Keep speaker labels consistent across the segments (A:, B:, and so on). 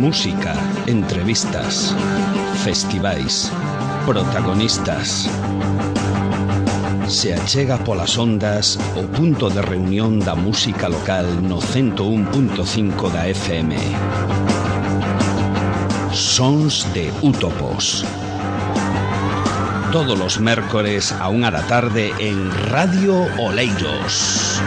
A: Música, entrevistas, festivais, protagonistas. Se achega polas ondas o punto de reunión da música local no 101.5 da FM. Sons de Útopos. Todos los mércores a 1 da tarde en Radio Oleiros.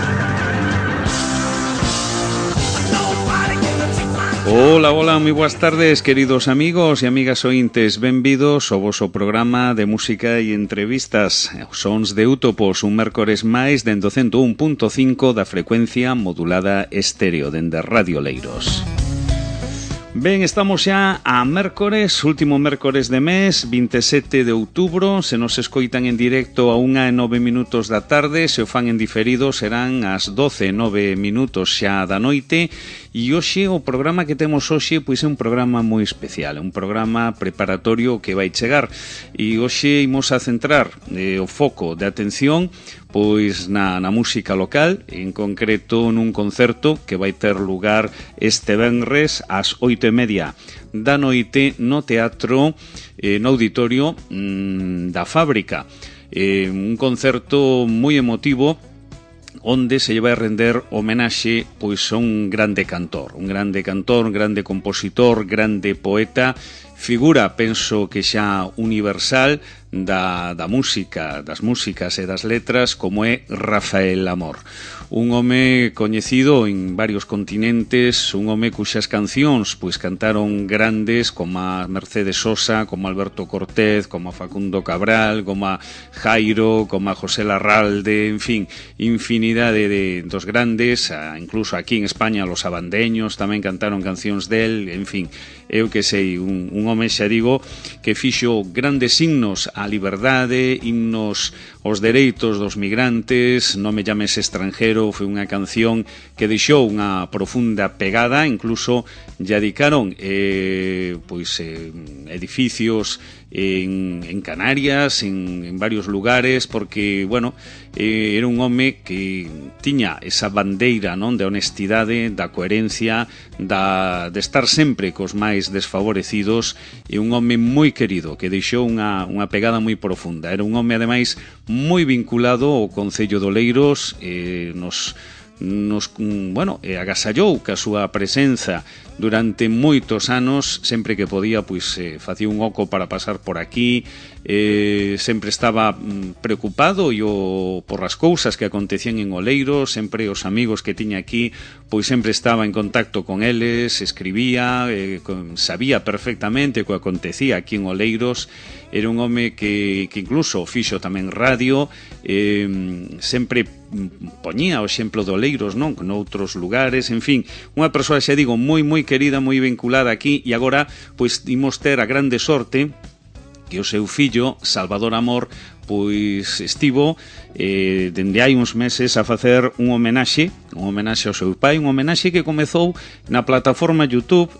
A: Hola, hola, moi boas tardes, queridos amigos e amigas ointes. Benvidos ao voso programa de música e entrevistas Sons de Útopos, un mércores máis dende 101.5 da frecuencia modulada estéreo dende Radio Oleiros. Ben, estamos xa a mércores, último mércores de mes, 27 de outubro. Se nos escoitan en directo a 1:09 da tarde, se o fan en diferido serán as 12:09 xa da noite. E hoxe, o programa que temos hoxe, pois é un programa moi especial, un programa preparatorio que vai chegar. E hoxe imos a centrar o foco de atención pois na música local, en concreto nun concerto que vai ter lugar este venres ás 8:30 da noite no teatro, no auditorio da Fábrica. Un concerto moi emotivo onde se lle vai render homenaxe pois a un grande cantor, un grande compositor, grande poeta, figura, penso que xa universal da música, das músicas e das letras, como é Rafael Amor. Un home coñecido en varios continentes, un home cuxas cancións pois cantaron grandes como a Mercedes Sosa, como Alberto Cortés, como a Facundo Cabral, como a Jairo, como a José Larralde, en fin, infinidade dos grandes, incluso aquí en España los abandeños tamén cantaron cancións del, en fin, eu que sei, un home, xa digo, que fixo grandes himnos á liberdade, himnos aos dereitos dos migrantes. Non me llames extranjero foi unha canción que deixou unha profunda pegada, incluso lle dedicaron edificios en Canarias, en varios lugares, porque, bueno, era un home que tiña esa bandeira, non, de honestidade, da coherencia, de estar sempre cos máis desfavorecidos, e un home moi querido, que deixou unha pegada moi profunda. Era un home, ademais, moi vinculado ao Concello de Oleiros, agasallou ca súa presenza durante moitos anos, sempre que podía, pois facía un oco para pasar por aquí, sempre estaba preocupado por as cousas que acontecían en Oleiros, sempre os amigos que tiña aquí, pois sempre estaba en contacto con eles, escribía, sabía perfectamente o que acontecía aquí en Oleiros. Era un home que incluso fixo tamén radio, sempre poñía o exemplo de Oleiros, non, noutros lugares, en fin, unha persoa, xa digo, moi querida, moi vinculada aquí. E agora, pois, imos ter a grande sorte que o seu fillo, Salvador Amor, pois estivo dende hai uns meses a facer un homenaxe ao seu pai, un homenaxe que comezou na plataforma YouTube,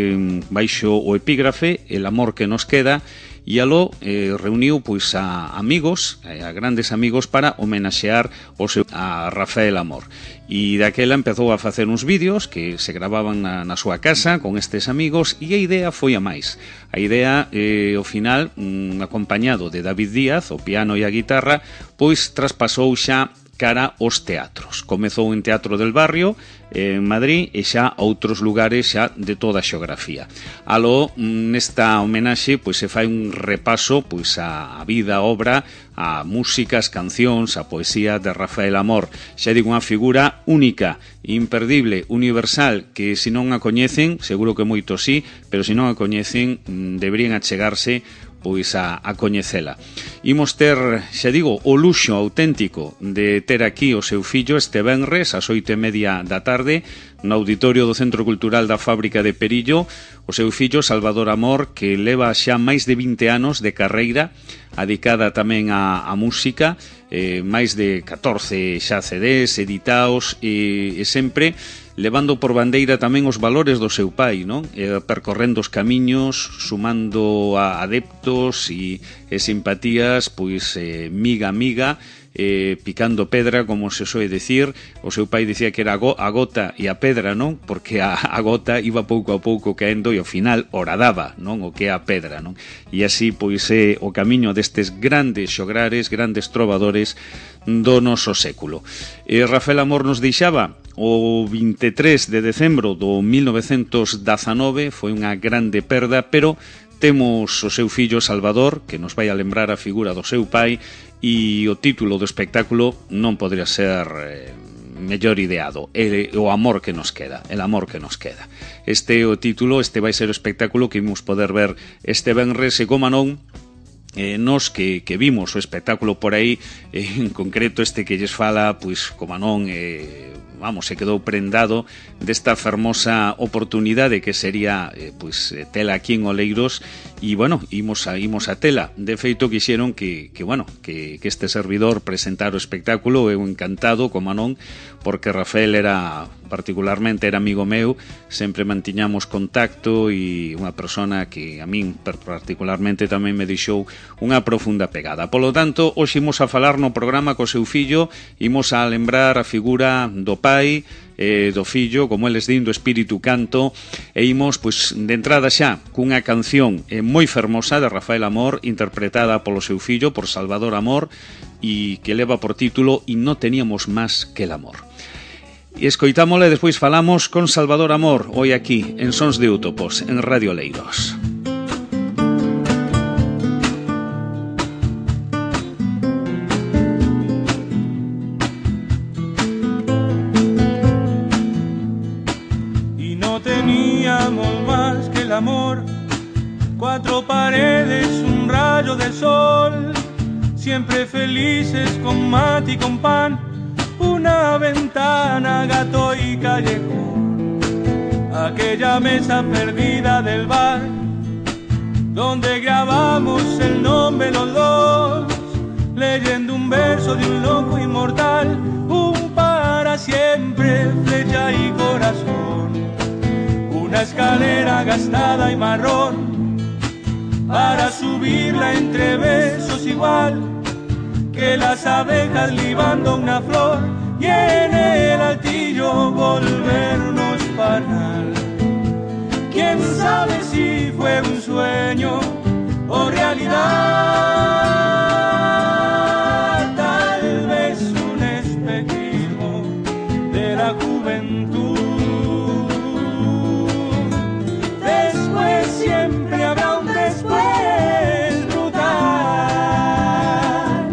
A: baixo o epígrafe El amor que nos queda, e aló reuniu pois a amigos, a grandes amigos, para homenaxear a Rafael Amor. E daquela empezou a facer uns vídeos que se gravaban na súa casa con estes amigos, e a idea foi a máis. A idea, ao final, acompañado de David Díaz, o piano e a guitarra, pois traspasou xa cara aos teatros. Comezou en Teatro del Barrio, en Madrid, e xa outros lugares xa de toda a xeografía. Aló, nesta homenaxe, pois se fai un repaso pois a vida, a obra, a música, as cancións, a poesía de Rafael Amor. Xa digo, unha figura única, imperdible, universal, que se non a coñecen, seguro que moitos sí, pero se non a coñecen, deberían achegarse pois a coñecela. Imos ter, xa digo, o luxo auténtico de ter aquí o seu fillo este venres ás 8:30 da tarde no auditorio do Centro Cultural da Fábrica de Perillo, o seu fillo Salvador Amor, que leva xa máis de 20 anos de carreira dedicada tamén á música, máis de 14 xa CDs editados, e sempre levando por bandeira tamén os valores do seu pai, non? Percorrendo os camiños, sumando a adeptos e simpatías, pois miga a miga, picando pedra, como se soe decir. O seu pai dicía que era a gota e a pedra, non? Porque a gota iba pouco a pouco caendo e ao final horadaba, non? O que é a pedra, non? E así, pois, é o camiño destes grandes xograres, grandes trovadores do noso século. Rafael Amor nos deixaba o 23 de decembro do 1919, foi unha grande perda, pero temos o seu fillo Salvador, que nos vai a lembrar a figura do seu pai, e o título do espectáculo non podría ser mellor ideado, o amor que nos queda, el amor que nos queda. Este é o título, este vai ser o espectáculo que imos poder ver este venres, e como non, nos que vimos o espectáculo por aí, en concreto este que lles fala, pois como non, se quedou prendado desta fermosa oportunidade que sería pois tela aquí en Oleiros, e bueno, imos a tela. De feito quixeron que este servidor presentara o espectáculo. Eu encantado, como non, porque Rafael particularmente era amigo meu, sempre mantiñamos contacto, e unha persona que a min particularmente tamén me deixou unha profunda pegada. Polo tanto, hoxe imos a falar no programa co seu fillo, imos a lembrar a figura do pai, do fillo, como eles din, do Espírito Canto, e imos, pois, de entrada xa cunha canción moi fermosa de Rafael Amor, interpretada polo seu fillo, por Salvador Amor, e que leva por título "Y no teníamos más que el amor". E escoitámosla e despois falamos con Salvador Amor, hoy aquí, en Sons de Útopos, en Radio Oleiros.
B: Más que el amor, cuatro paredes, un rayo del sol, siempre felices con mate y con pan, una ventana, gato y callejón, aquella mesa perdida del bar, donde grabamos el nombre los dos, leyendo un verso de un loco inmortal, un para siempre, flecha y corazón. Una escalera gastada y marrón, para subirla entre besos igual que las abejas libando una flor, y en el altillo volvernos panal. Quién sabe si fue un sueño o realidad, tal vez un espejismo de la juventud. Siempre habrá un después brutal,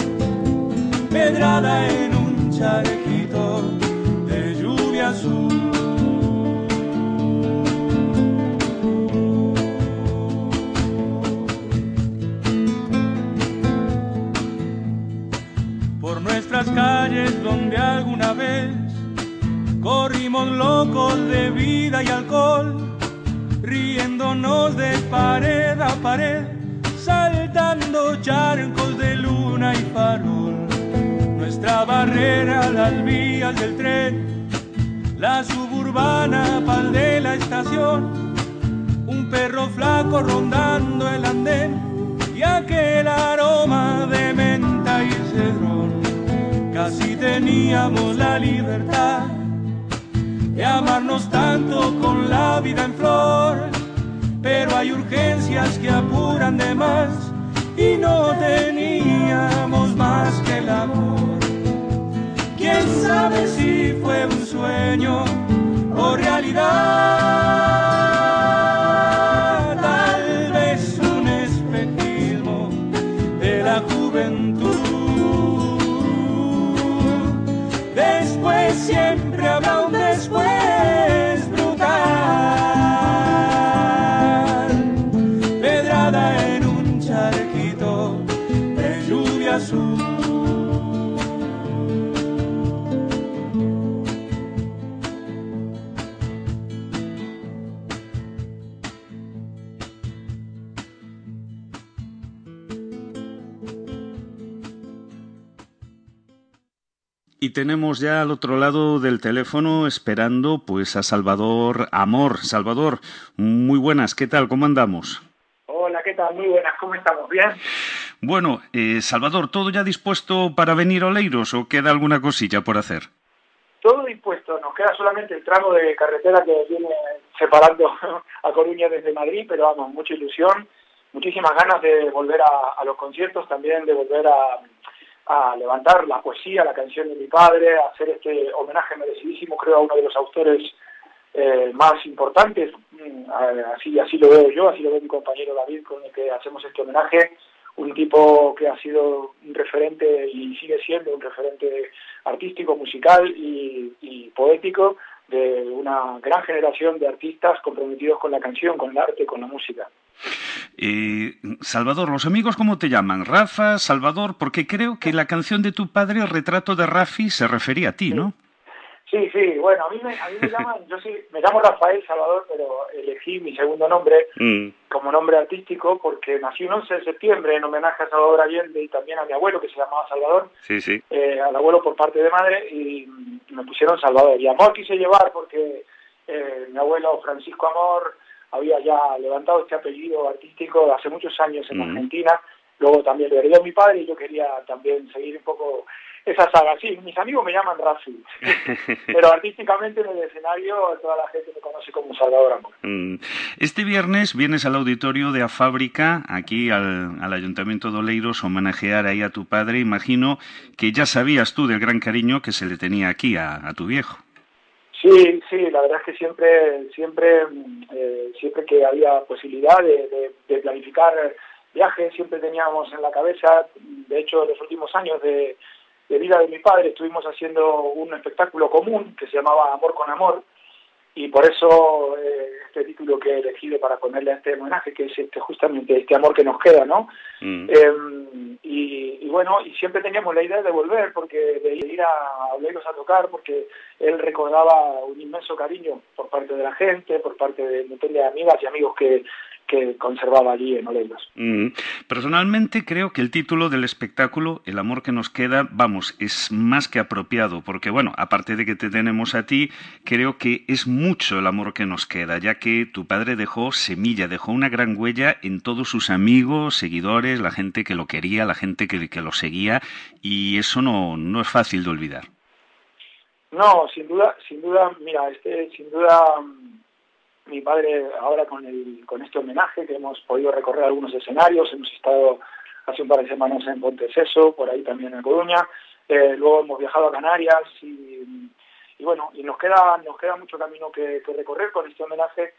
B: pedrada en un charquito de lluvia azul. Por nuestras calles donde alguna vez corrimos locos de vida y alcohol, riéndonos de pared a pared, saltando charcos de luna y farol. Nuestra barrera, las vías del tren, la suburbana pal de la estación, un perro flaco rondando el andén, y aquel aroma de menta y cedrón. Casi teníamos la libertad de amarnos tanto con la vida en flor, pero hay urgencias que apuran de más, y no teníamos más que el amor. Quién sabe si fue un sueño o realidad, tal vez un espejismo de la juventud. Después siempre habrá un después brutal, pedrada en un charquito de lluvia azul.
A: Y tenemos ya al otro lado del teléfono esperando pues a Salvador Amor. Salvador, muy buenas, ¿qué tal? ¿Cómo andamos?
C: Hola, ¿qué tal? Muy buenas, ¿cómo estamos? ¿Bien?
A: Bueno, Salvador, ¿todo ya dispuesto para venir a Oleiros o queda alguna cosilla por hacer?
C: Todo dispuesto, nos queda solamente el tramo de carretera que viene separando a Coruña desde Madrid, pero vamos, mucha ilusión, muchísimas ganas de volver a los conciertos, también de volver a levantar la poesía, la canción de mi padre, a hacer este homenaje merecidísimo, creo, a uno de los autores más importantes, así lo veo yo, así lo ve mi compañero David, con el que hacemos este homenaje, un tipo que ha sido un referente y sigue siendo un referente artístico, musical y poético de una gran generación de artistas comprometidos con la canción, con el arte, con la música.
A: Salvador, ¿los amigos cómo te llaman? ¿Rafa, Salvador? Porque creo que la canción de tu padre, el retrato de Rafi, se refería a ti, ¿no?
C: Sí, bueno, a mí me llaman, me llamo Rafael Salvador, pero elegí mi segundo nombre como nombre artístico porque nací un 11 de septiembre en homenaje a Salvador Allende y también a mi abuelo que se llamaba Salvador,
A: sí.
C: Al abuelo por parte de madre, y me pusieron Salvador. Y Amor quise llevar porque mi abuelo Francisco Amor había ya levantado este apellido artístico hace muchos años en Argentina, luego también lo heredó mi padre y yo quería también seguir un poco esa saga. Sí, mis amigos me llaman Rafi, pero artísticamente en el escenario toda la gente me conoce como Salvador Amor.
A: Este viernes vienes al auditorio de A Fábrica, aquí al Ayuntamiento de Oleiros, a homenajear ahí a tu padre. Imagino que ya sabías tú del gran cariño que se le tenía aquí a tu viejo.
C: Sí, la verdad es que siempre que había posibilidad de planificar viajes, siempre teníamos en la cabeza, de hecho en los últimos años de vida de mi padre estuvimos haciendo un espectáculo común que se llamaba Amor con Amor, y por eso este título que he elegido para ponerle a este homenaje, que es justamente este amor que nos queda, ¿no? Y bueno, y siempre teníamos la idea de volver, porque de ir a Oleiros a tocar, porque él recordaba un inmenso cariño por parte de la gente, por parte de un montón de amigas y amigos que conservaba allí en Oleiros.
A: Personalmente creo que el título del espectáculo, El amor que nos queda, vamos, es más que apropiado, porque bueno, aparte de que te tenemos a ti, creo que es mucho el amor que nos queda, ya que tu padre dejó semilla, dejó una gran huella en todos sus amigos, seguidores, la gente que lo quería, la gente que lo seguía, y eso no es fácil de olvidar.
C: No, sin duda, mira, sin duda mi padre ahora con este homenaje que hemos podido recorrer algunos escenarios, hemos estado hace un par de semanas en Ponteceso, por ahí también en Coruña, luego hemos viajado a Canarias y bueno, y nos queda mucho camino que recorrer con este homenaje.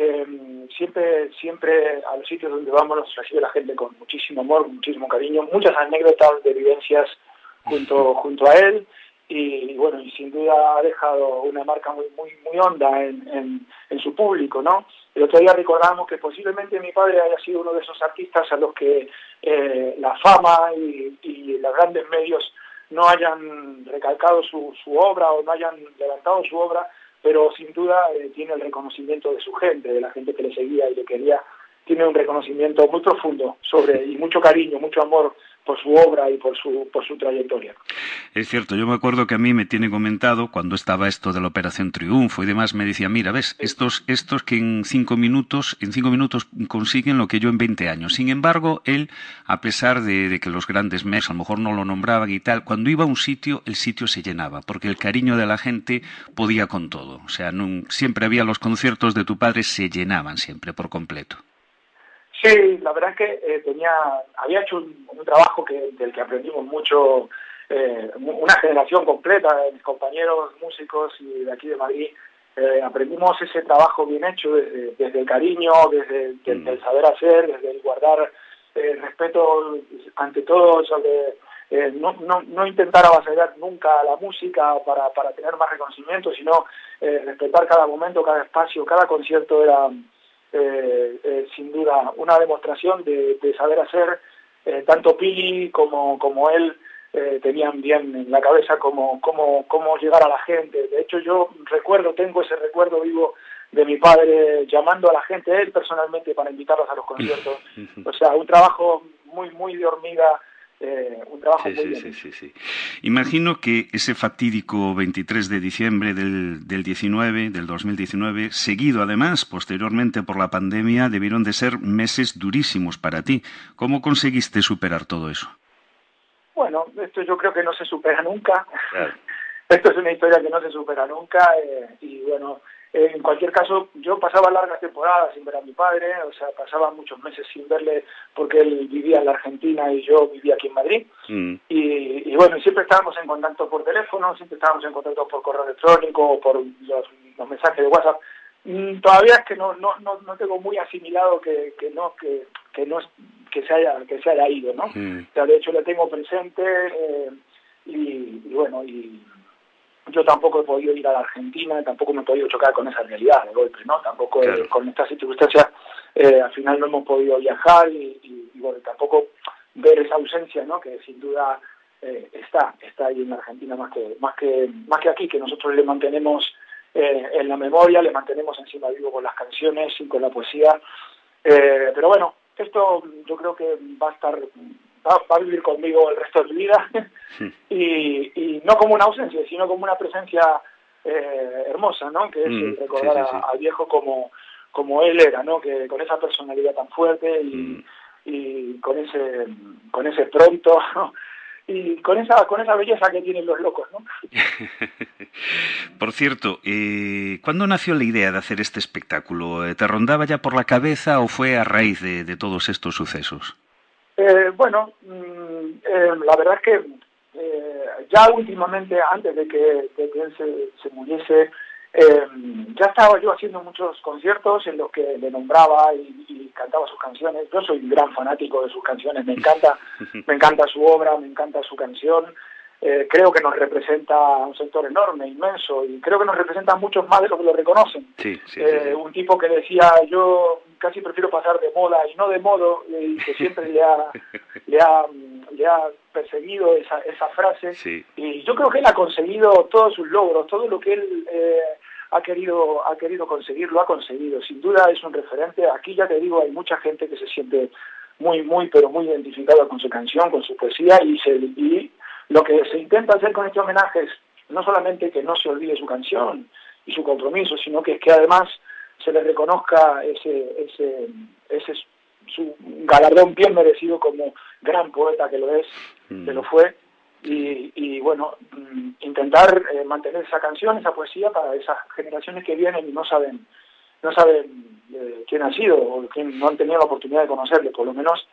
C: Siempre a los sitios donde vamos nos recibe la gente con muchísimo amor, muchísimo cariño, muchas anécdotas de vivencias junto a él. Y bueno, y sin duda ha dejado una marca muy honda en su público, ¿no? El otro día recordábamos que posiblemente mi padre haya sido uno de esos artistas a los que la fama y los grandes medios no hayan recalcado su obra o no hayan levantado su obra, pero sin duda tiene el reconocimiento de su gente, de la gente que le seguía y le quería. Tiene un reconocimiento muy profundo y mucho cariño, mucho amor por su obra y por su trayectoria.
A: Es cierto, yo me acuerdo que a mí me tiene comentado cuando estaba esto de la Operación Triunfo y demás, me decía, mira, ves, estos que en 5 minutos consiguen lo que yo en 20 años. Sin embargo, él, a pesar de que los grandes medios a lo mejor no lo nombraban y tal, cuando iba a un sitio, el sitio se llenaba, porque el cariño de la gente podía con todo. O sea, siempre había los conciertos de tu padre, se llenaban siempre por completo.
C: Sí, la verdad es que había hecho un trabajo del que aprendimos mucho, una generación completa de mis compañeros músicos y de aquí de Madrid. Aprendimos ese trabajo bien hecho desde el cariño, desde el saber hacer, desde el guardar respeto ante todo, sobre no intentar avasallar nunca la música para tener más reconocimiento, sino respetar cada momento, cada espacio, cada concierto era sin duda una demostración de saber hacer. Tanto Pili como él tenían bien en la cabeza cómo llegar a la gente. De hecho, yo tengo ese recuerdo vivo de mi padre llamando a la gente, él personalmente, para invitarlos a los conciertos. O sea, un trabajo muy de hormiga, un trabajo muy bien.
A: Sí. Imagino que ese fatídico 23 de diciembre del 2019, seguido además posteriormente por la pandemia, debieron de ser meses durísimos para ti. ¿Cómo conseguiste superar todo eso?
C: Bueno, esto yo creo que no se supera nunca.
A: Claro.
C: Esto es una historia que no se supera nunca y bueno, en cualquier caso yo pasaba largas temporadas sin ver a mi padre, o sea, pasaba muchos meses sin verle porque él vivía en la Argentina y yo vivía aquí en Madrid. Y bueno, siempre estábamos en contacto por teléfono, siempre estábamos en contacto por correo electrónico, por los mensajes de WhatsApp. Todavía es que no tengo muy asimilado que se haya ido, ¿no? O sea, de hecho le tengo presente y bueno, y yo tampoco he podido ir a la Argentina, tampoco me he podido chocar con esa realidad de golpe, ¿no? Tampoco claro. Con estas circunstancias al final no hemos podido viajar y bueno, tampoco ver esa ausencia, ¿no? Que sin duda está ahí en la Argentina más que aquí, que nosotros le mantenemos en la memoria, le mantenemos encima vivo con las canciones y con la poesía, pero bueno, esto yo creo que va a vivir conmigo el resto de mi vida y no como una ausencia, sino como una presencia hermosa, ¿no? Que es recordar al viejo como él era, ¿no? Que con esa personalidad tan fuerte y con ese pronto, ¿no? Y con esa belleza que tienen los locos, ¿no?
A: Por cierto, ¿cuándo nació la idea de hacer este espectáculo? ¿Te rondaba ya por la cabeza o fue a raíz de todos estos sucesos?
C: Bueno, la verdad es que ya últimamente, antes de que él se muriese, ya estaba yo haciendo muchos conciertos en los que le nombraba y cantaba sus canciones. Yo soy un gran fanático de sus canciones, me encanta su obra, me encanta su canción. Creo que nos representa a un sector enorme, inmenso, y creo que nos representa a muchos más de los que lo reconocen. Sí. Un tipo que decía, yo casi prefiero pasar de moda y no de modo, y que siempre le ha perseguido esa frase. Sí. Y yo creo que él ha conseguido todos sus logros, todo lo que él ha querido conseguir, lo ha conseguido. Sin duda es un referente. Aquí ya te digo, hay mucha gente que se siente pero muy identificada con su canción, con su poesía, y lo que se intenta hacer con este homenaje es no solamente que no se olvide su canción y su compromiso, sino que además se le reconozca ese su galardón bien merecido como gran poeta que lo es, que lo fue, y bueno, intentar mantener esa canción, esa poesía para esas generaciones que vienen y no saben quién ha sido o quién no han tenido la oportunidad de conocerle, por lo menos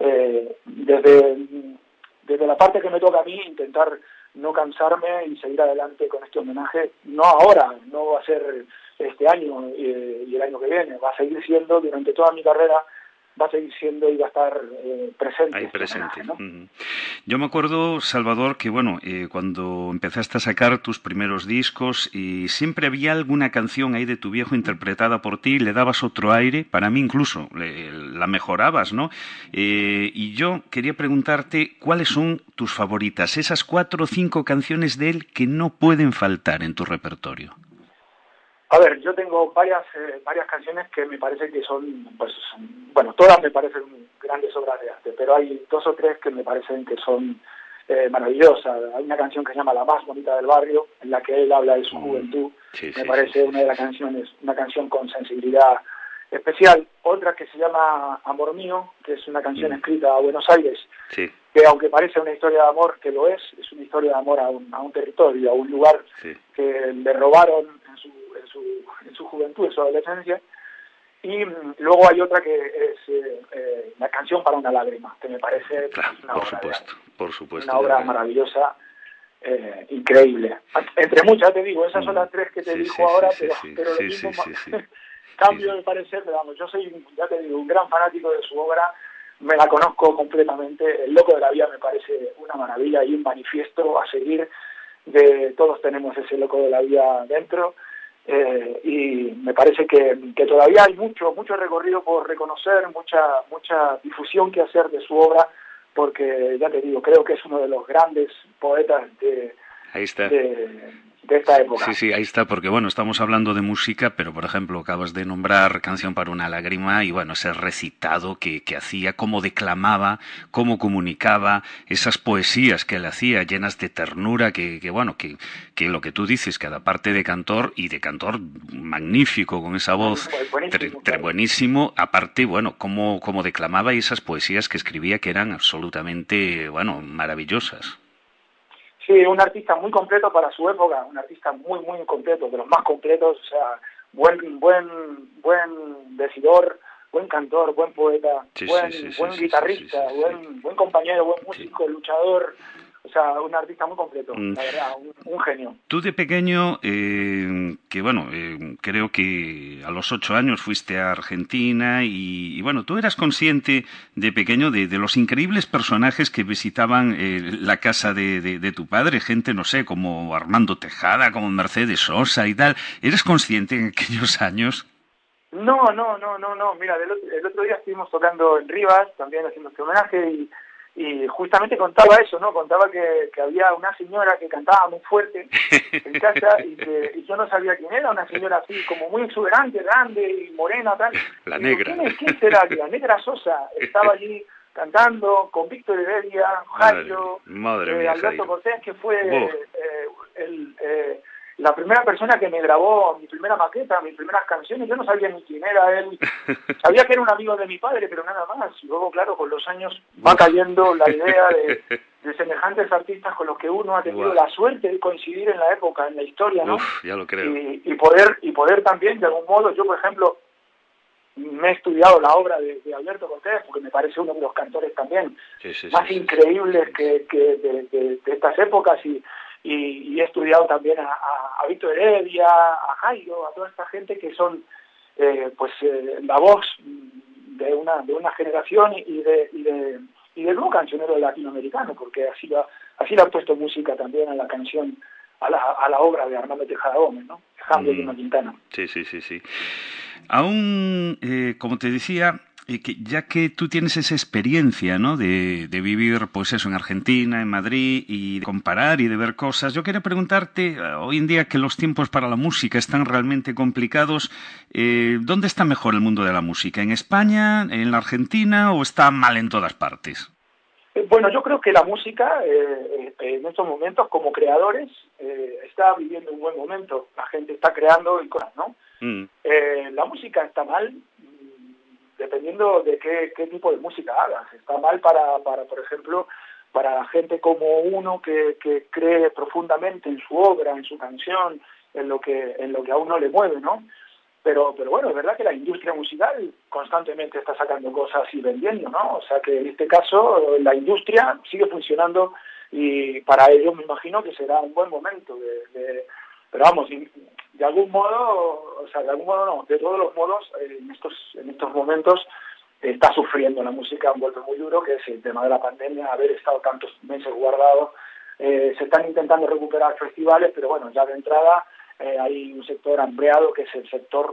C: desde la parte que me toca a mí, intentar no cansarme y seguir adelante con este homenaje, no ahora, no va a ser este año y el año que viene, va a seguir siendo durante toda mi carrera, va a seguir siendo y va a estar presente.
A: Ahí presente.
C: ¿No?
A: Yo me acuerdo, Salvador, que bueno, cuando empezaste a sacar tus primeros discos y siempre había alguna canción ahí de tu viejo interpretada por ti, le dabas otro aire, para mí incluso la mejorabas, ¿no? Y yo quería preguntarte cuáles son tus favoritas, esas 4 o 5 canciones de él que no pueden faltar en tu repertorio.
C: A ver, yo tengo varias canciones que me parece que son, pues, bueno, todas me parecen grandes obras de arte, pero hay 2 o 3 que me parecen que son maravillosas. Hay una canción que se llama La más bonita del barrio, en la que él habla de su juventud. Me parece una de las canciones, una canción con sensibilidad especial. Otra que se llama Amor mío, que es una canción escrita a Buenos Aires, que aunque parece una historia de amor, que lo es una historia de amor a un territorio, a un lugar que le robaron en su juventud, en su adolescencia. Y luego hay otra que es La canción para una lágrima, que me parece
A: por supuesto,
C: una obra maravillosa, increíble. Entre muchas, te digo, esas son las 3 que te dijo ahora, pero lo mismo cambio de parecer, pero vamos, yo soy, ya te digo, un gran fanático de su obra, me la conozco completamente. El Loco de la Vida me parece una maravilla y un manifiesto a seguir de todos tenemos ese loco de la vida dentro. Y me parece que todavía hay mucho recorrido por reconocer, mucha difusión que hacer de su obra, porque ya te digo, creo que es uno de los grandes poetas de esta época.
A: Sí, sí, ahí está, porque bueno, estamos hablando de música, pero por ejemplo, acabas de nombrar Canción para una lágrima y bueno, ese recitado que hacía, cómo declamaba, cómo comunicaba, esas poesías que él hacía, llenas de ternura, que lo que tú dices, cada parte de cantor y de cantor magnífico, con esa voz
C: Buenísimo, claro.
A: buenísimo, aparte, bueno, cómo declamaba y esas poesías que escribía que eran absolutamente, bueno, maravillosas.
C: Sí, un artista muy completo para su época, un artista muy, muy completo, de los más completos, o sea, buen decidor, buen cantor, buen poeta, buen guitarrista, buen compañero, buen músico, luchador, o sea, un artista muy completo, la verdad, un genio.
A: Tú de pequeño, creo que a los 8 años fuiste a Argentina y bueno, tú eras consciente de pequeño de los increíbles personajes que visitaban la casa de tu padre, gente, no sé, como Armando Tejada, como Mercedes Sosa y tal. ¿Eres consciente en aquellos años?
C: No, mira, el otro día estuvimos tocando en Rivas, también haciendo este homenaje y justamente contaba eso, ¿no? Contaba que había una señora que cantaba muy fuerte en casa y yo no sabía quién era, una señora así como muy exuberante, grande y morena, tal.
A: La
C: y
A: negra.
C: Digo, ¿quién será? La negra Sosa estaba allí cantando con Víctor Heredia, Jairo,
A: madre mía,
C: Alberto
A: Jairo.
C: Cortés, que fue la primera persona que me grabó mi primera maqueta, mis primeras canciones. Yo no sabía ni quién era él, sabía que era un amigo de mi padre, pero nada más. Y luego, claro, con los años va cayendo la idea de semejantes artistas con los que uno ha tenido la suerte de coincidir en la época, en la historia, ¿no?
A: Ya lo creo.
C: Y poder también, de algún modo, yo, por ejemplo, me he estudiado la obra de Alberto Cortés, porque me parece uno de los cantores también más increíbles de estas épocas, y he estudiado también a Víctor Heredia, a Jairo, a toda esta gente que son la voz de una generación y del nuevo cancionero latinoamericano, porque así lo ha puesto música también a la canción, a la obra de Armando Tejada Gómez, ¿no? Hambre de una Quintana.
A: Sí. Aún, como te decía, ya que tú tienes esa experiencia, ¿no? de vivir, pues eso, en Argentina, en Madrid, y de comparar y de ver cosas, yo quería preguntarte, hoy en día que los tiempos para la música están realmente complicados, ¿dónde está mejor el mundo de la música? ¿En España, en la Argentina o está mal en todas partes?
C: Bueno, yo creo que la música en estos momentos, como creadores, está viviendo un buen momento. La gente está creando iconos, ¿no? La música está mal dependiendo de qué tipo de música hagas. Está mal para por ejemplo, para gente como uno que cree profundamente en su obra, en su canción, en lo que a uno le mueve, ¿no? Pero bueno, es verdad que la industria musical constantemente está sacando cosas y vendiendo, ¿no? O sea que en este caso la industria sigue funcionando y para ellos me imagino que será un buen momento pero vamos, de algún modo no, de todos los modos, en estos momentos está sufriendo la música un golpe muy duro, que es el tema de la pandemia, haber estado tantos meses guardado. Se están intentando recuperar festivales, pero bueno, ya de entrada hay un sector hambreado, que es el sector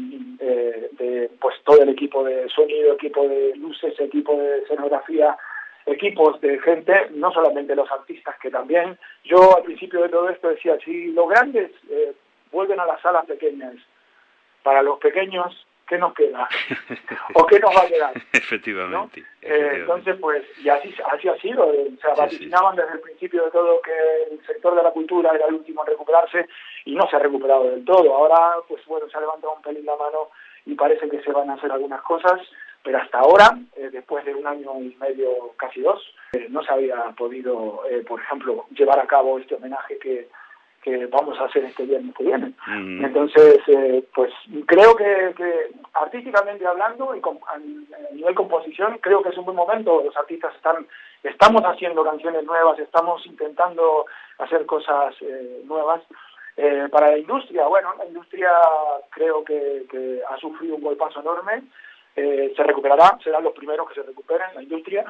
C: de pues todo el equipo de sonido, equipo de luces, equipo de escenografía, equipos de gente, no solamente los artistas, que también. Yo al principio de todo esto decía, si los grandes vuelven a las salas pequeñas, para los pequeños, ¿qué nos queda? ¿O qué nos va a quedar?
A: Efectivamente.
C: ¿No? Entonces, pues, y así ha sido. Se vaticinaban desde el principio de todo que el sector de la cultura era el último en recuperarse y no se ha recuperado del todo. Ahora, pues bueno, se ha levantado un pelín la mano y parece que se van a hacer algunas cosas, pero hasta ahora, después de un año y medio, casi 2, no se había podido, por ejemplo, llevar a cabo este homenaje que vamos a hacer este viernes que viene. Entonces, pues creo que artísticamente hablando y a nivel composición, creo que es un buen momento. Los artistas estamos haciendo canciones nuevas, estamos intentando hacer cosas nuevas. Para la industria, bueno, la industria creo que ha sufrido un golpazo enorme. Se recuperará, serán los primeros que se recuperen, la industria.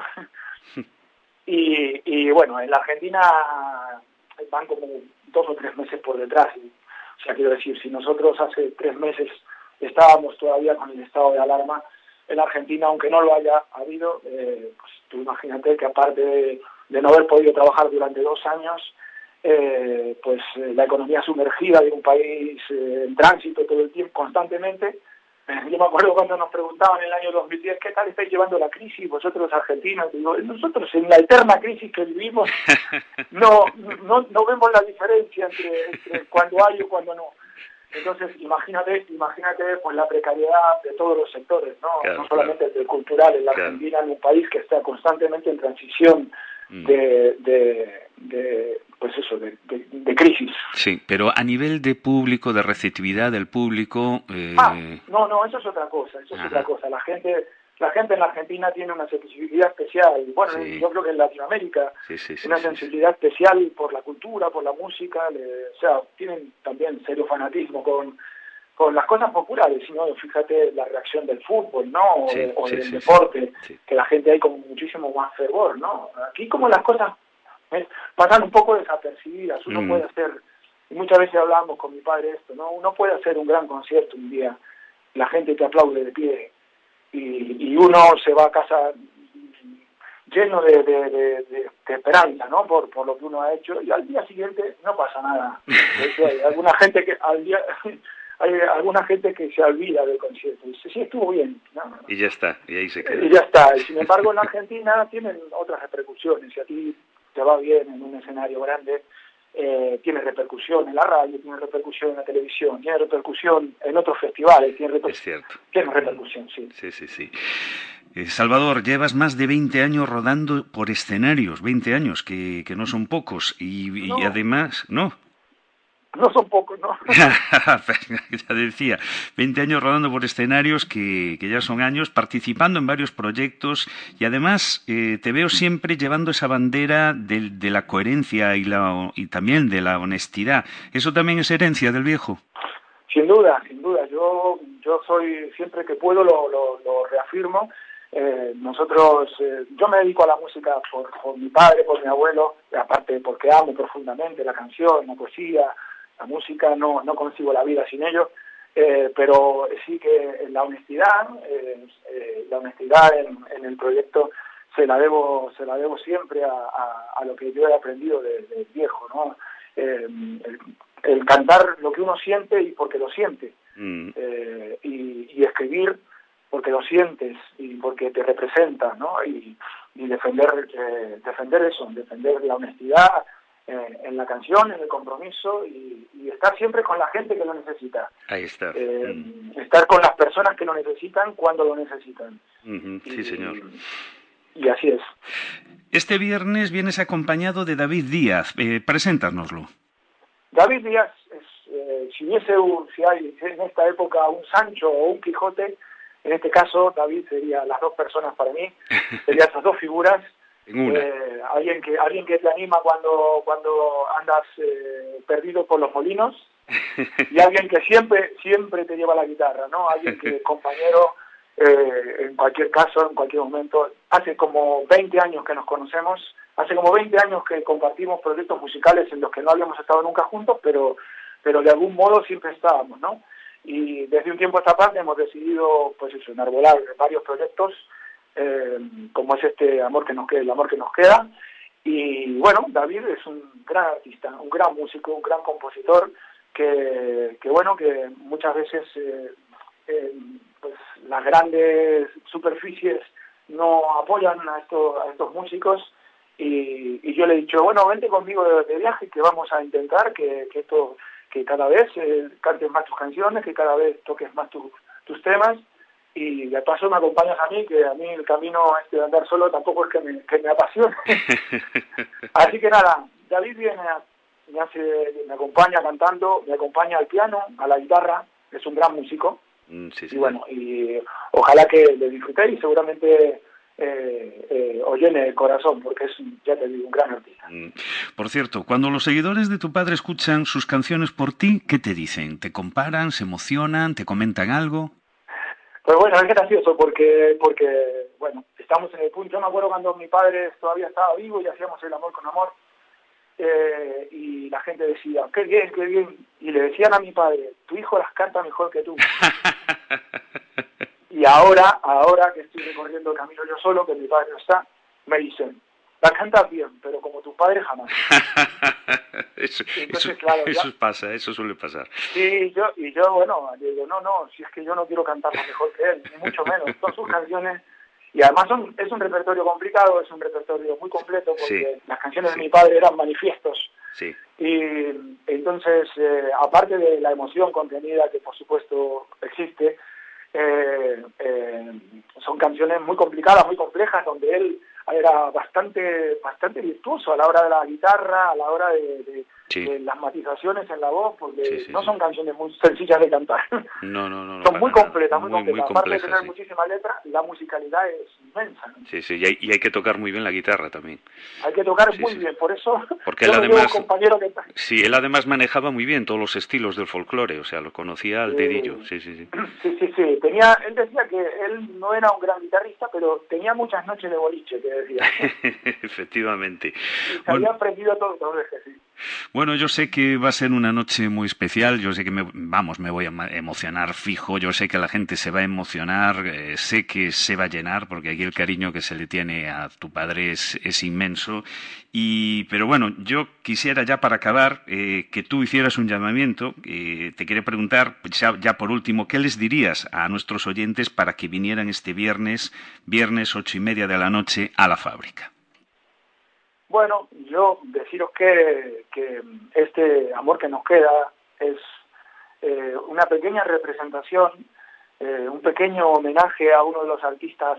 C: y bueno, en la Argentina van como 2 o 3 meses por detrás. O sea, quiero decir, si nosotros hace 3 meses estábamos todavía con el estado de alarma, en Argentina, aunque no lo haya habido, pues tú imagínate que aparte de no haber podido trabajar durante 2 años, la economía sumergida de un país en tránsito todo el tiempo, constantemente. Yo me acuerdo cuando nos preguntaban en el año 2010, ¿qué tal estáis llevando la crisis vosotros los argentinos? Digo, nosotros en la eterna crisis que vivimos no vemos la diferencia entre cuando hay o cuando no. Entonces, imagínate pues la precariedad de todos los sectores, ¿no?
A: Claro,
C: no solamente el cultural en la Argentina, en un país que está constantemente en transición de crisis.
A: Sí, pero a nivel de público, de receptividad del público...
C: No, eso es otra cosa, La gente en la Argentina tiene una sensibilidad especial, bueno, sí. Yo creo que en Latinoamérica, una sensibilidad especial por la cultura, por la música, tienen también serio fanatismo con las cosas populares, ¿no? Fíjate la reacción del fútbol, ¿no? O del deporte, que la gente hay con muchísimo más fervor, ¿no? Aquí como las cosas pasan un poco desapercibidas, uno puede hacer, y muchas veces hablábamos con mi padre esto, ¿no? Uno puede hacer un gran concierto un día, la gente te aplaude de pie, y uno se va a casa lleno de esperanza, ¿no? Por lo que uno ha hecho, y al día siguiente no pasa nada. De hecho, hay alguna gente que se olvida del concierto y dice, sí, estuvo bien, ¿no?
A: Y ya está, y ahí se queda.
C: Y ya está. Y sin embargo, en Argentina tienen otras repercusiones. Si a ti te va bien en un escenario grande, tiene repercusión en la radio, tiene repercusión en la televisión, tiene repercusión en otros festivales, tiene repercusión, sí.
A: Sí. Salvador, llevas más de 20 años rodando por escenarios, 20 años, que no son pocos, y además, ¿no?
C: No son pocos, ¿no?
A: Ya decía, 20 años rodando por escenarios, que ya son años, participando en varios proyectos, y además te veo siempre llevando esa bandera de la coherencia y también de la honestidad. ¿Eso también es herencia del viejo?
C: Sin duda. Yo soy, siempre que puedo, lo reafirmo. Yo me dedico a la música por mi padre, por mi abuelo, aparte porque amo profundamente la canción, la poesía, la música, no consigo la vida sin ello, pero sí que la honestidad en el proyecto se la debo siempre a lo que yo he aprendido del viejo, ¿no? El cantar lo que uno siente y porque lo siente, y escribir porque lo sientes y porque te representa, ¿no? Y defender eso, defender la honestidad en la canción, en el compromiso y estar siempre con la gente que lo necesita.
A: Ahí está.
C: Estar con las personas que lo necesitan cuando lo necesitan.
A: Sí, señor.
C: Y así es.
A: Este viernes vienes acompañado de David Díaz. Preséntanoslo.
C: David Díaz si hay en esta época un Sancho o un Quijote, en este caso David sería las dos personas para mí, serían esas dos figuras. Alguien que te anima cuando andas perdido por los molinos, y alguien que siempre te lleva la guitarra, ¿no? Alguien que compañero en cualquier caso, en cualquier momento. Hace como 20 años que nos conocemos, hace como 20 años que compartimos proyectos musicales en los que no habíamos estado nunca juntos, pero de algún modo siempre estábamos, ¿no? Y desde un tiempo a esta parte hemos decidido, pues eso, enarbolar varios proyectos, como es este El amor que nos queda. Y bueno, David es un gran artista, un gran músico, un gran compositor, que muchas veces pues las grandes superficies no apoyan a estos músicos, y yo le he dicho, bueno, vente conmigo de viaje, que vamos a intentar que cada vez cantes más tus canciones, que cada vez toques más tus temas, y de paso me acompañas a mí, que a mí el camino de andar solo tampoco es que me apasione. Así que nada, David viene, me acompaña cantando, me acompaña al piano, a la guitarra, es un gran músico.
A: Sí.
C: Y bueno, y ojalá que le disfrutéis y seguramente os llene el corazón, porque es, ya te digo, un gran artista.
A: Por cierto, cuando los seguidores de tu padre escuchan sus canciones por ti, ¿qué te dicen? ¿Te comparan, se emocionan, te comentan algo?
C: Pues bueno, es gracioso porque bueno, estamos en el punto. Yo me acuerdo cuando mi padre todavía estaba vivo y hacíamos El amor con amor, y la gente decía, qué bien, y le decían a mi padre, tu hijo las canta mejor que tú. Y ahora que estoy recorriendo el camino yo solo, que mi padre no está, me dicen, la cantas bien, pero como tu padre jamás. Entonces, claro,
A: eso pasa, eso suele pasar.
C: Sí, y yo, bueno, digo, no, si es que yo no quiero cantarlo mejor que él, ni mucho menos. Son sus canciones, y además es un repertorio complicado, es un repertorio muy completo, porque las canciones de mi padre eran manifiestos.
A: Sí.
C: Y entonces, aparte de la emoción contenida, que por supuesto existe, son canciones muy complicadas, muy complejas, donde él era bastante virtuoso a la hora de la guitarra, a la hora de las matizaciones en la voz, porque no son canciones muy sencillas de cantar.
A: No,
C: son muy completas, muy completas. Aparte de tener
A: sí.
C: muchísima letra, la musicalidad es inmensa, ¿no?
A: Sí, y hay que tocar muy bien la guitarra también.
C: Hay que tocar muy bien, por eso
A: porque él además,
C: un compañero que...
A: Sí, él además manejaba muy bien todos los estilos del folclore, o sea, lo conocía al dedillo. Sí.
C: Sí. Él decía que él no era un gran guitarrista, pero tenía muchas noches de boliche, que decía.
A: Efectivamente.
C: Y se había aprendido todo eso, sí.
A: Bueno, yo sé que va a ser una noche muy especial, yo sé que me voy a emocionar fijo, yo sé que la gente se va a emocionar, sé que se va a llenar, porque aquí el cariño que se le tiene a tu padre es inmenso, pero bueno, yo quisiera ya para acabar que tú hicieras un llamamiento, te quería preguntar, ya por último, ¿qué les dirías a nuestros oyentes para que vinieran este viernes 8:30 de la noche a la fábrica?
C: Bueno, yo deciros que este amor que nos queda es una pequeña representación, un pequeño homenaje a uno de los artistas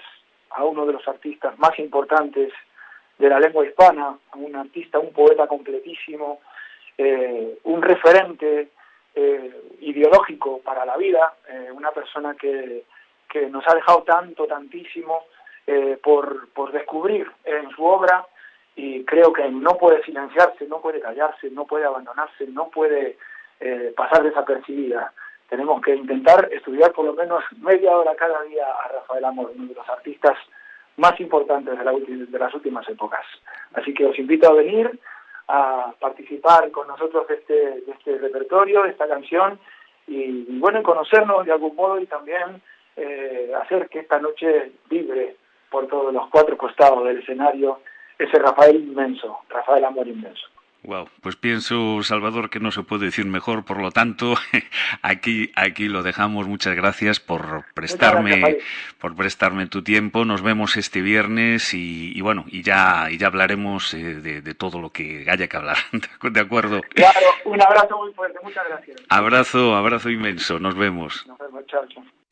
C: más importantes de la lengua hispana, a un artista, un poeta completísimo, un referente ideológico para la vida, una persona que nos ha dejado tantísimo por descubrir en su obra. Y creo que no puede silenciarse, no puede callarse, no puede abandonarse, no puede pasar desapercibida. Tenemos que intentar estudiar por lo menos media hora cada día a Rafael Amor, uno de los artistas más importantes de las últimas épocas. Así que os invito a venir a participar con nosotros de este repertorio, de esta canción, y bueno, conocernos de algún modo y también hacer que esta noche vibre por todos los cuatro costados del escenario ese Rafael inmenso, Rafael Amor inmenso.
A: Wow, pues pienso, Salvador, que no se puede decir mejor, por lo tanto, aquí lo dejamos. Muchas gracias por prestarme tu tiempo. Nos vemos este viernes y bueno, y ya hablaremos de todo lo que haya que hablar. ¿De acuerdo?
C: Claro, un abrazo muy fuerte, muchas gracias.
A: Abrazo inmenso, nos vemos.
C: Nos vemos, chao.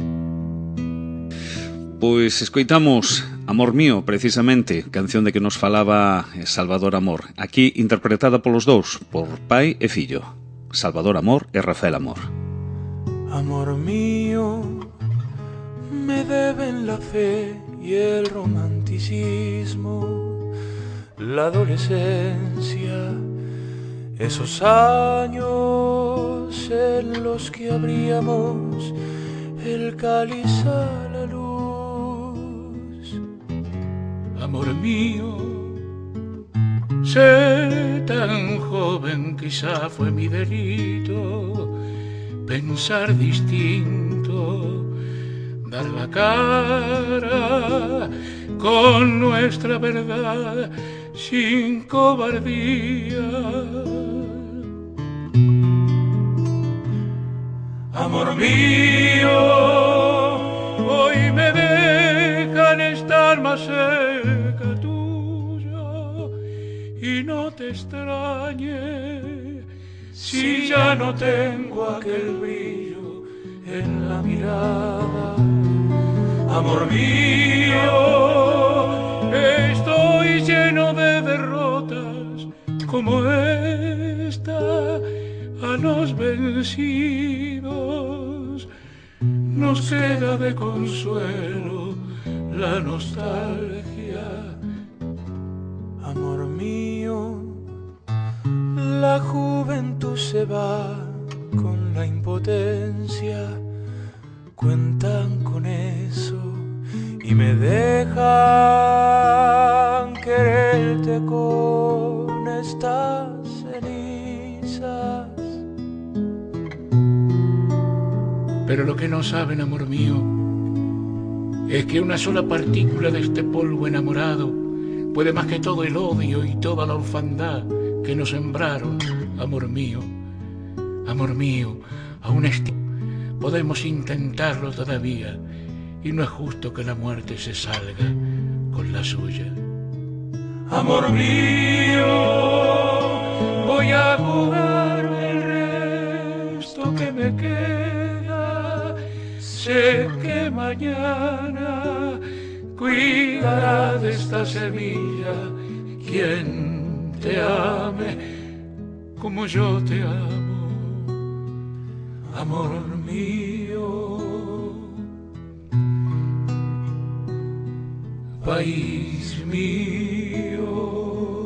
A: Pois escoitamos Amor Mío, precisamente, canción de que nos falaba Salvador Amor, aquí interpretada polos dous, por pai e fillo, Salvador Amor e Rafael Amor.
B: Amor mío, me deben la fe y el romanticismo, la adolescencia, esos años en los que abríamos el cáliz a la luz. Amor mío, ser tan joven quizá fue mi delito, pensar distinto, dar la cara con nuestra verdad sin cobardía. Amor mío, hoy me dejan estar más cerca tuya y no te extrañe si ya no tengo aquel brillo en la mirada. Amor mío, estoy lleno de derrotas como esta. A los vencidos nos queda de consuelo la nostalgia. Amor mío, la juventud se va con la impotencia, cuentan con eso y me dejan quererte con estas cenizas. Pero lo que no saben, amor mío, es que una sola partícula de este polvo enamorado puede más que todo el odio y toda la orfandad que nos sembraron
D: amor mío, aún podemos intentarlo todavía, y no es justo que la muerte se salga con la suya.
B: Amor mío, voy a jugarme el resto que me queda. Sé que mañana cuidará de esta semilla quien te ame como yo te amo, amor mío, país mío.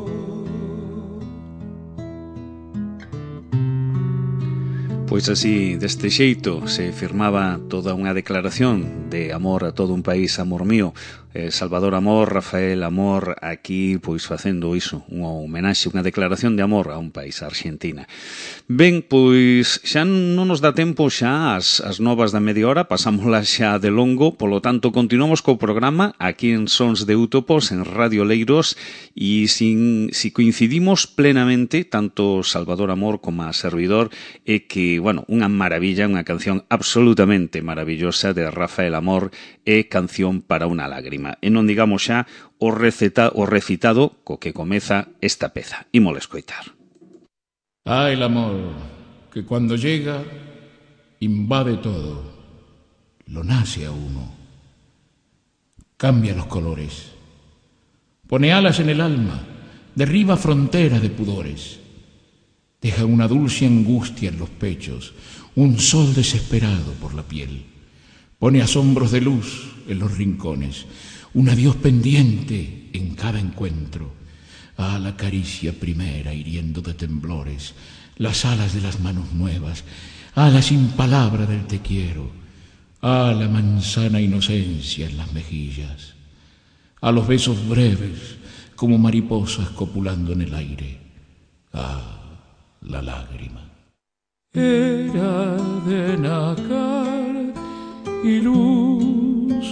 A: Pois así, deste xeito, se firmaba toda unha declaración de amor a todo un país, amor mío. Salvador Amor, Rafael Amor, aquí pois facendo iso, unha homenaxe, unha declaración de amor a un país, a Argentina. Ben, pois xa non nos dá tempo xa as novas da media hora, pasámosla xa de longo, polo tanto continuamos co programa aquí en Sons de Útopos, en Radio Leiros, e si coincidimos plenamente, tanto Salvador Amor como a servidor, é que, bueno, unha maravilla, unha canción absolutamente maravillosa de Rafael Amor, é Canción para unha lágrima. E non digamos xa o recitado co que comeza esta peza. Ímolo escoitar.
D: Ah, el amor, que cuando llega invade todo, lo nace a uno, cambia los colores, pone alas en el alma, derriba fronteras de pudores, deja una dulce angustia en los pechos, un sol desesperado por la piel, pone asombros de luz en los rincones, un adiós pendiente en cada encuentro. Ah, la caricia primera hiriendo de temblores, las alas de las manos nuevas, ah, la sin palabra del te quiero, ah, la manzana inocencia en las mejillas, ah, los besos breves como mariposas copulando en el aire, ah, la lágrima.
B: Era de nácar y luz,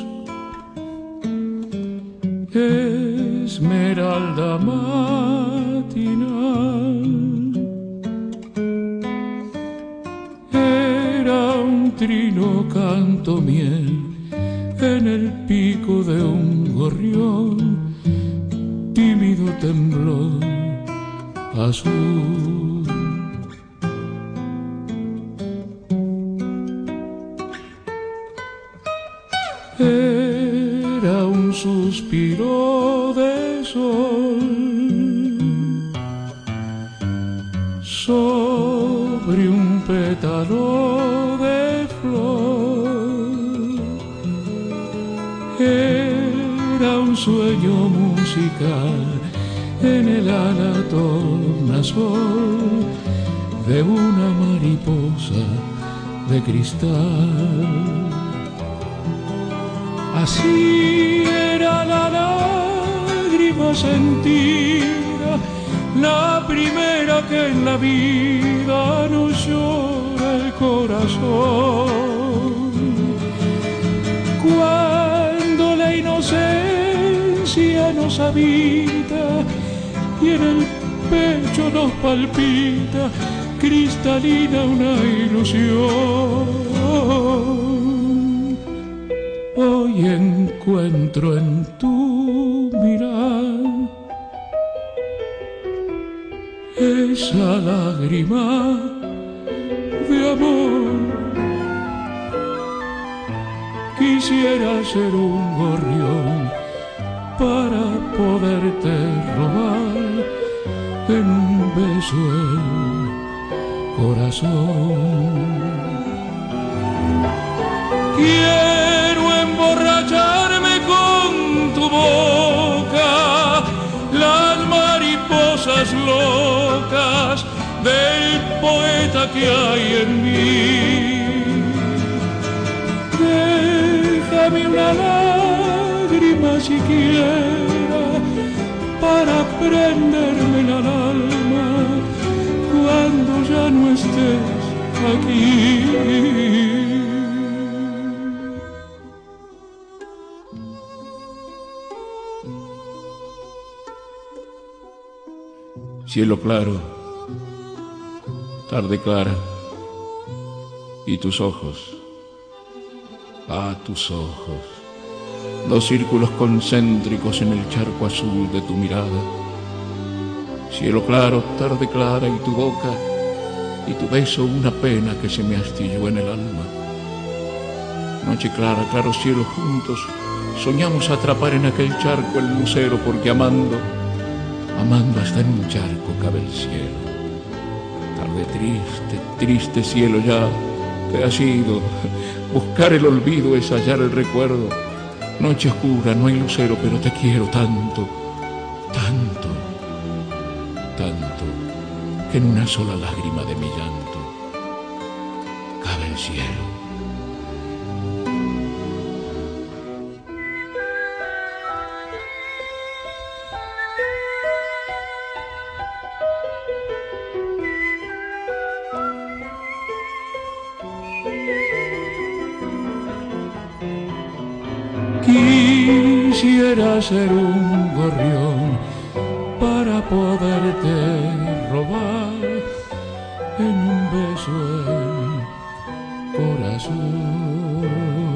B: esmeralda matinal, era un trino canto miel en el pico de un gorrión, tímido temblor azul. Era un suspiro de sol sobre un pétalo de flor. Era un sueño musical en el ala tornasol de una mariposa de cristal. Así era la lágrima sentida, la primera que en la vida nos llora el corazón. Cuando la inocencia nos habita y en el pecho nos palpita cristalina una ilusión. Hoy encuentro en tu mirar esa lágrima de amor. Quisiera ser un gorrión para poderte robar en un beso el corazón. Quiero emborracharme con tu boca, las mariposas locas del poeta que hay en mí. Déjame una lágrima siquiera para prenderme el alma cuando ya no estés aquí.
D: Cielo claro, tarde clara, y tus ojos, tus ojos, dos círculos concéntricos en el charco azul de tu mirada. Cielo claro, tarde clara, y tu boca, y tu beso, una pena que se me astilló en el alma. Noche clara, claro cielo, juntos soñamos atrapar en aquel charco el lucero, porque amando hasta en un charco cabe el cielo. Tarde triste, triste cielo ya, te has ido. Buscar el olvido es hallar el recuerdo. Noche oscura, no hay lucero, pero te quiero tanto, tanto, tanto, que en una sola lágrima de mi llanto cabe el cielo.
B: Quisiera ser un gorrión para poderte robar en un beso el corazón.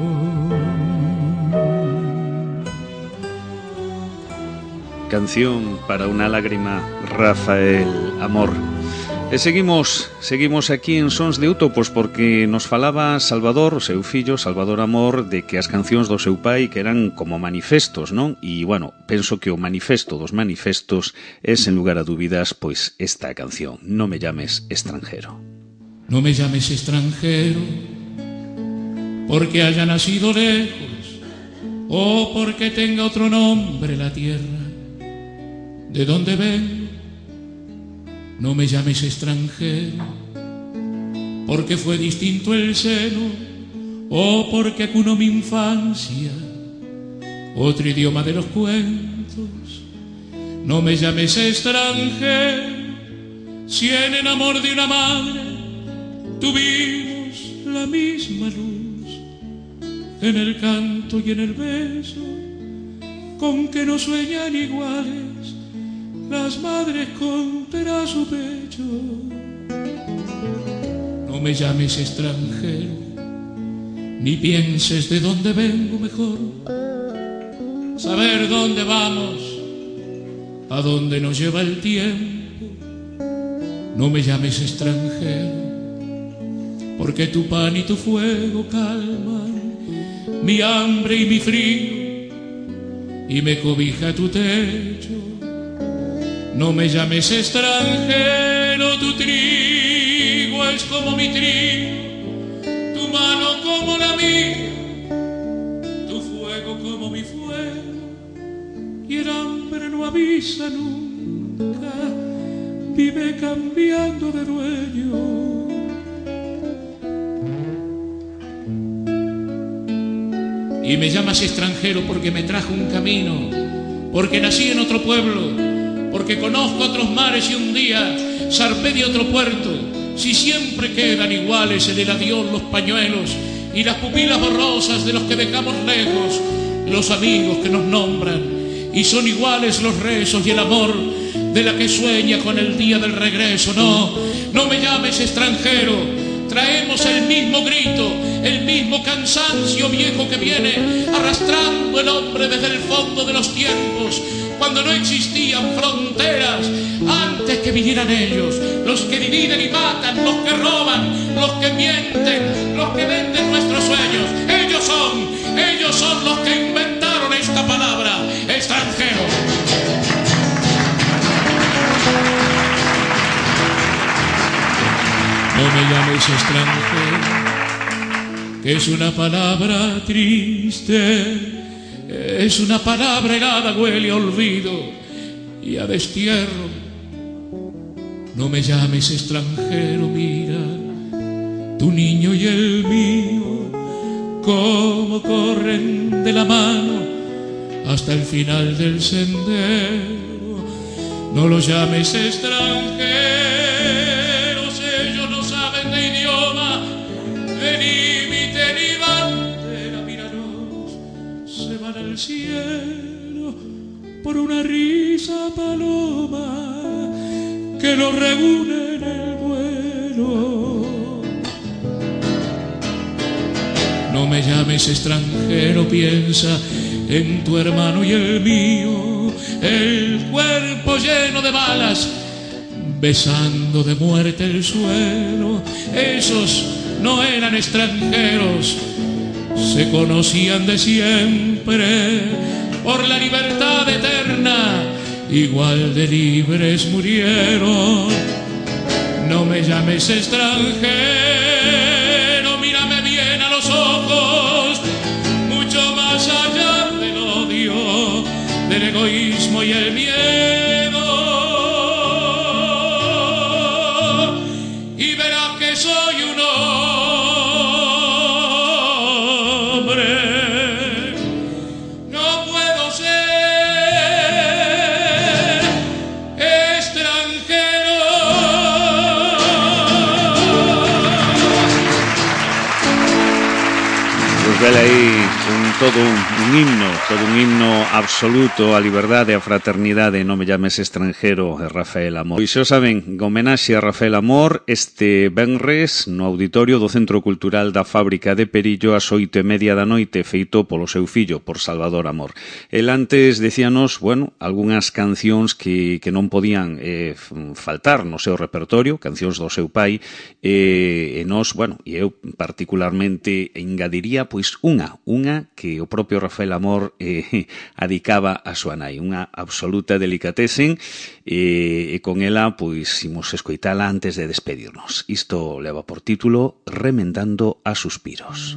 A: Canción para una lágrima, Rafael Amor. E seguimos aquí en Sons de Uto, pois porque nos falaba Salvador, o seu fillo, Salvador Amor, de que as cancións do seu pai que eran como manifestos, non? E, bueno, penso que o manifesto dos manifestos é, sen lugar a dúbidas, pois esta canción, No me llames extranjero.
D: No me llames extranjero porque haya nacido lejos o porque tenga otro nombre la tierra de donde vengo. No me llames extranjero porque fue distinto el seno o porque acunó mi infancia otro idioma de los cuentos. No me llames extranjero si en el amor de una madre tuvimos la misma luz, en el canto y en el beso con que no sueñan iguales las madres contra su pecho. No me llames extranjero, ni pienses de dónde vengo, mejor saber dónde vamos, a dónde nos lleva el tiempo. No me llames extranjero, porque tu pan y tu fuego calman mi hambre y mi frío, y me cobija tu techo. No me llames extranjero, tu trigo es como mi trigo, tu mano como la mía, tu fuego como mi fuego, y el hambre no avisa nunca, vive cambiando de dueño. Y me llamas extranjero porque me trajo un camino, porque nací en otro pueblo, porque conozco otros mares y un día zarpé de otro puerto. Si siempre quedan iguales en el adiós los pañuelos y las pupilas borrosas de los que dejamos lejos, los amigos que nos nombran, y son iguales los rezos y el amor de la que sueña con el día del regreso. No, no me llames extranjero, traemos el mismo grito, el mismo cansancio viejo que viene arrastrando el hombre desde el fondo de los tiempos, cuando no existían fronteras, antes que vinieran ellos, los que dividen y matan, los que roban, los que mienten, los que venden nuestros sueños. Ellos son los que inventaron esta palabra, extranjero. No me llames extranjero, que es una palabra triste. Es una palabra helada, huele a olvido y a destierro. No me llames extranjero, mira, tu niño y el mío, cómo corren de la mano hasta el final del sendero. No los llames extranjeros, ellos no saben de idioma, de límite ni bandera. Míralos, se van al cielo por una risa paloma que los reúne en el vuelo. me llames extranjero, piensa en tu hermano y el mío, el cuerpo lleno de balas, besando de muerte el suelo. Esos no eran extranjeros, se conocían de siempre por la libertad eterna, igual de libres murieron. No me llames extranjero, mírame bien a los ojos, mucho más allá del odio, del egoísmo y el miedo, y verás que soy un hombre. No puedo ser extranjero.
A: Pues vele aí todo un himno absoluto á liberdade, á fraternidade. Non me llames extranjero, Rafael Amor. Pois xa saben, homenaxe a Rafael Amor este venres no auditorio do Centro Cultural da Fábrica de Perillo ás 8:30 da noite, feito polo seu fillo, por Salvador Amor. El antes decíanos, bueno, algunhas cancións que non podían faltar no seu repertorio, cancións do seu pai, e nós, bueno, e eu particularmente engadiría pois unha que o propio Rafael Amor adicaba a súa nai, unha absoluta delicatessen, e con ela pois imos escoitala antes de despedirnos. Isto leva por título Remendando a suspiros.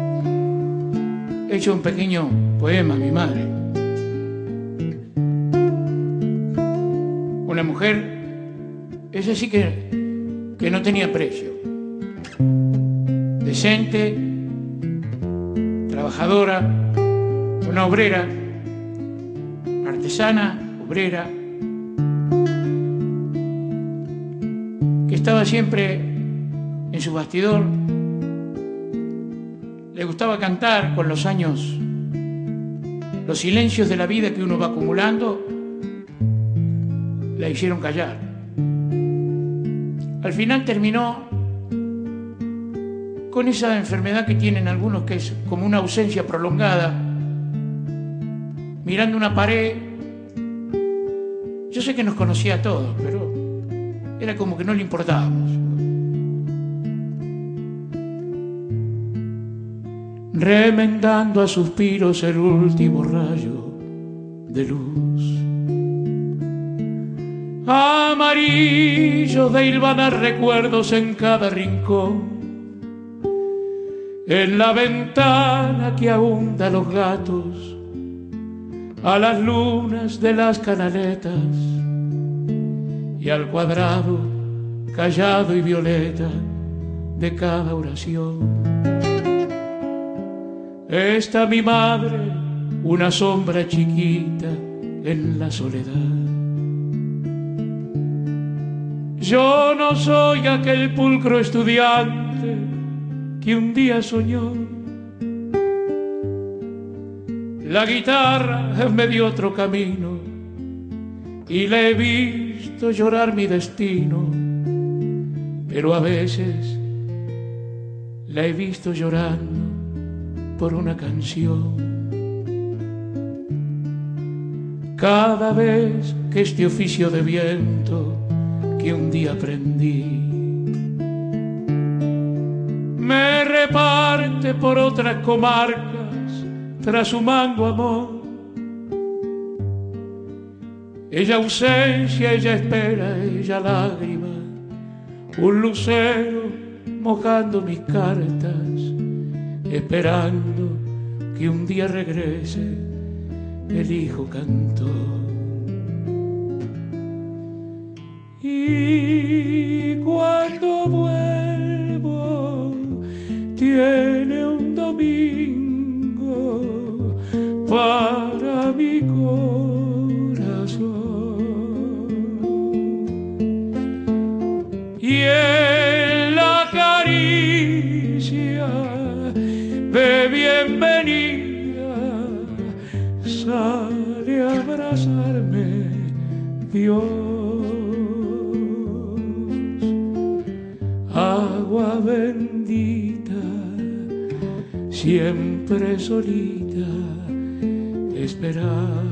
D: He hecho un pequeño poema a mi madre. Una mujer, esa sí que no tenía precio. Decente, trabajadora, una obrera, artesana, obrera, que estaba siempre en su bastidor. Le gustaba cantar. Con los años, los silencios de la vida que uno va acumulando la hicieron callar. Al final terminó con esa enfermedad que tienen algunos, que es como una ausencia prolongada, mirando una pared. Yo sé que nos conocía a todos, pero era como que no le importábamos. Remendando a suspiros el último rayo de luz, amarillo de hilvanar recuerdos en cada rincón, en la ventana que ahunda los gatos, a las lunas de las canaletas y al cuadrado callado y violeta de cada oración. Está mi madre, una sombra chiquita en la soledad. Yo no soy aquel pulcro estudiante que un día soñó. La guitarra me dio otro camino y le he visto llorar mi destino, pero a veces la he visto llorando por una canción. Cada vez que este oficio de viento que un día aprendí me reparte por otras comarcas trashumando amor, ella ausencia, ella espera, ella lágrima, un lucero mojando mis cartas, esperando que un día regrese el hijo cantor. Y cuando vuelvo tiene un domingo para mi corazón, y en la caricia de bienvenida sale a abrazarme Dios. Agua bendita, si siempre solita esperando.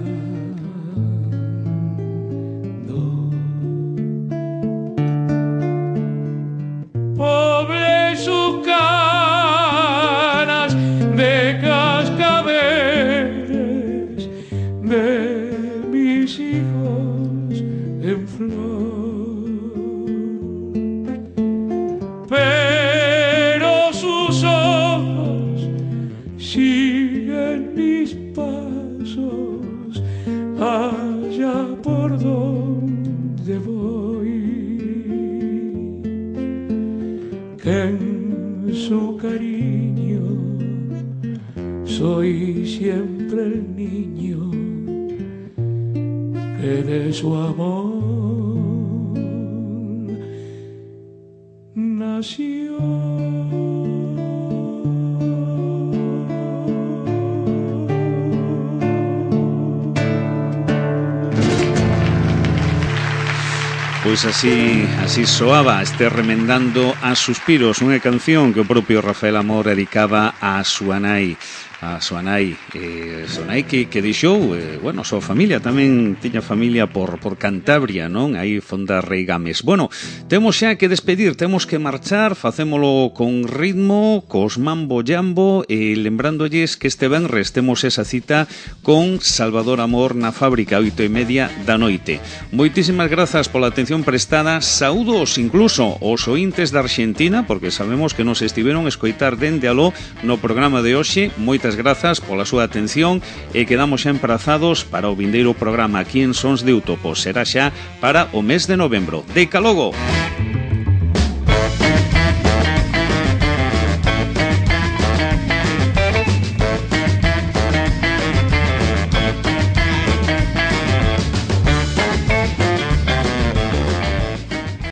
D: Pobre sus canas de cascabeles, de mis hijos en flor, pero sus ojos siguen mis pasos allá por donde voy, que en su cariño soy siempre el niño que de su amor nació.
A: Pois así soaba este Remendando a Suspiros, unha canción que o propio Rafael Amor dedicaba a súa nai. A súa nai que deixou, bueno, a súa familia tamén tiña familia por Cantabria, non? Aí fonda Reigames. Bueno, temos xa que despedir, temos que marchar, facémolo con ritmo, cos mambo jambo, e lembrándoles que este venres temos esa cita con Salvador Amor na Fábrica, 8:30 da noite. Moitísimas grazas pola atención prestada, saúdos incluso aos ointes da Argentina, porque sabemos que nos estiveron escoitar dende aló no programa de hoxe. Moitas grazas pola súa atención e quedamos xa emprazados para o vindeiro programa aquí en Sons de Utopo. Será xa para o mes de novembro. Deca logo!